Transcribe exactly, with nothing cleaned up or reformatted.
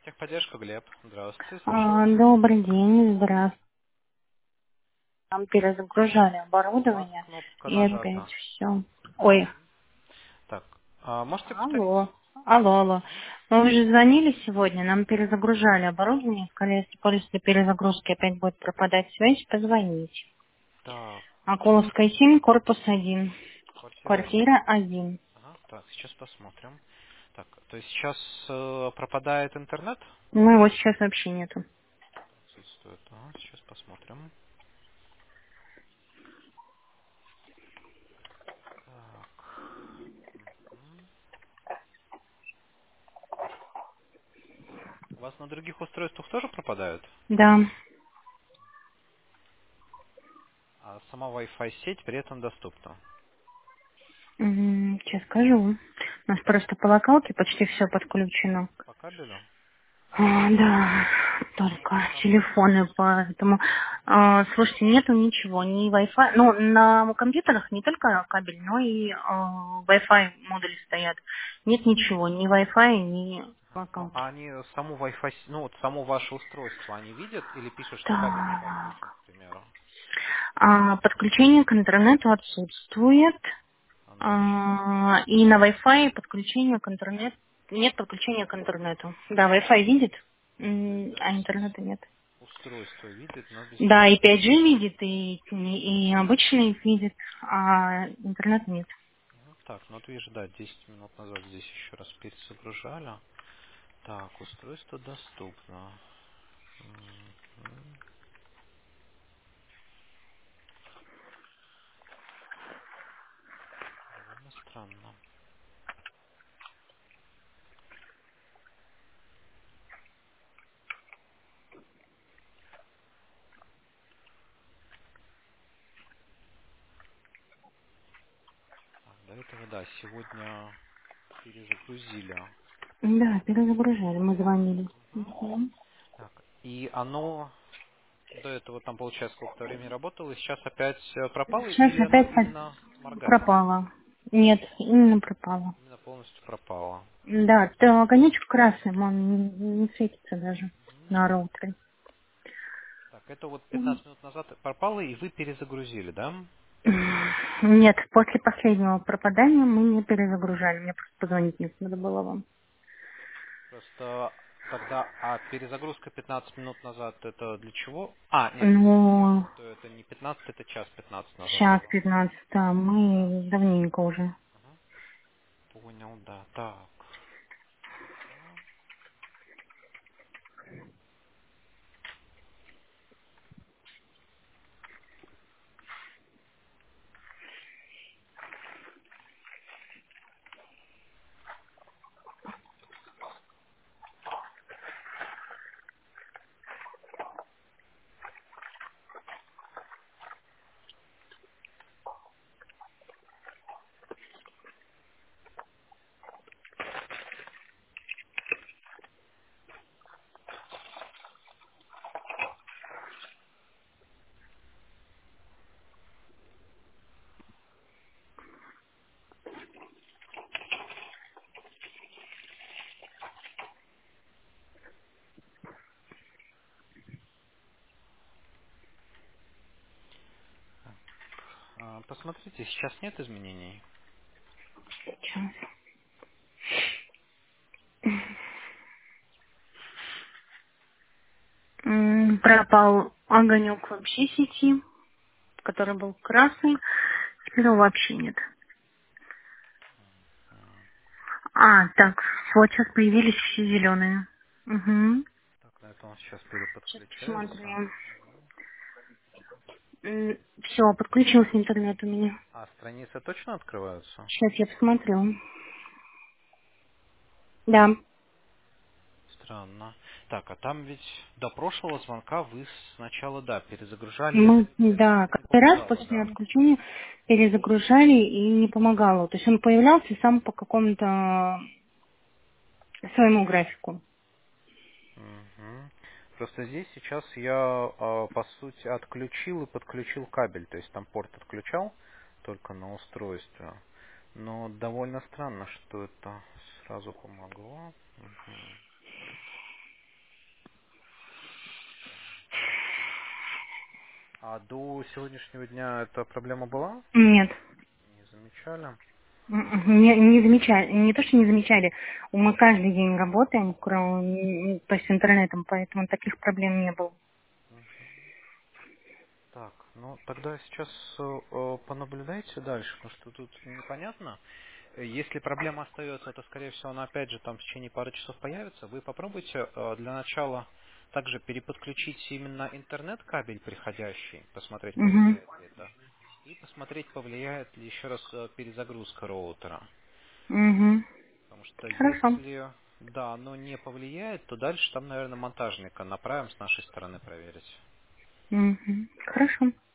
Техподдержка, Глеб. Здравствуйте, слушаю А, вас. Добрый день, здравствуйте. Там перезагружали У вас оборудование, кнопка и опять нажата. все. Ой, Так, а можете повторить? алло, алло, алло. Мы уже звонили сегодня, нам перезагружали оборудование, сказали, если после перезагрузки опять будет пропадать связь, позвоните. Так, Акуловская семь, корпус один, квартира один. квартира один. Ага, так, сейчас посмотрим. Так, то есть сейчас э, пропадает интернет? Ну, его сейчас вообще нету. Отсутствует. Ага, сейчас посмотрим. Так. М. У вас на других устройствах тоже пропадают? Да. А сама Wi-Fi сеть при этом доступна? М, Сейчас скажу. У нас просто по локалке почти все подключено. По кабелю? А, да, Ну, это только самое. телефоны, поэтому, а, слушайте, нету ничего, ни Wi-Fi, ну, на компьютерах не только кабель, но и а, Wi-Fi модули стоят. Нет ничего, ни Wi-Fi, ни Ну, локалки. а они саму Wi-Fi, с- ну, вот само ваше устройство они видят или пишут, что кабель не подключен, Так, к примеру? а, подключение к интернету отсутствует, А дальше? а, и на Wi-Fi подключение к интернету, нет подключения к интернету. Да, Wi-Fi видит, м, Видит. а интернета нет. Устройство видит, но без Да, и интернета. пять джи видит, и, и, и обычный видит, а интернет нет. Ну, так, ну вот вижу, да, десять минут назад здесь еще раз перезагружали. Так, устройство доступно. Мгм. Довольно странно. Так, до этого, да, сегодня перезагрузили. Да, перезагружали, мы звонили. Мгм. Мгм. Так, и оно до этого там, получается, сколько-то времени работало, и сейчас опять э, пропало, Сейчас или оно опять именно по- моргает? пропало. Нет, именно пропало. Именно полностью пропало. Да, то огонечек красным, он не, не светится даже Мгм. на роутере. Так, это вот М. пятнадцать минут назад пропало, и вы перезагрузили, да? Нет, после последнего пропадания мы не перезагружали. Мне просто позвонить не надо было вам. Просто тогда, а перезагрузка пятнадцать минут назад, это для чего? А, нет, все, Ну, то это не пятнадцать, это час пятнадцать назад сейчас было. пятнадцать, да, мы давненько уже. Ага. Понял, да. Так. Ага. А, посмотрите, сейчас нет изменений. Сейчас. М, Пропал огонек вообще сети, который был красный. Теперь его вообще нет. А, так, вот сейчас появились все зеленые. Угу. Так, на это он сейчас Сейчас переподключается. посмотрим. Все, подключился интернет у меня. А страницы точно открываются? Сейчас я посмотрю. Да. Странно. Так, а там ведь до прошлого звонка вы сначала, да, перезагружали, это, Мы, да, это не каждый раз помогало, после да? отключения перезагружали и не помогало. То есть он появлялся сам по какому-то своему графику. Мгм. Просто здесь сейчас я, а, по сути, отключил и подключил кабель, то есть там порт отключал только на устройстве. Но довольно странно, что это сразу помогло. Мгм. А до сегодняшнего дня эта проблема была? Нет. Не замечали? М-м, Не, не замечали, не то, что не замечали, мы каждый день работаем, кроме, то есть с интернетом, поэтому таких проблем не было. Так, ну тогда сейчас э, э, понаблюдайте дальше, потому что тут непонятно. Э, Если проблема остается, то, скорее всего, она опять же там в течение пары часов появится. Вы попробуйте э, для начала также переподключить именно интернет-кабель приходящий, посмотреть, Угу. повлияет ли это. И посмотреть, повлияет ли еще раз э, перезагрузка роутера. Угу. Потому что Хорошо. если да, оно не повлияет, то дальше там, наверное, монтажника направим с нашей стороны проверить. Угу. Хорошо.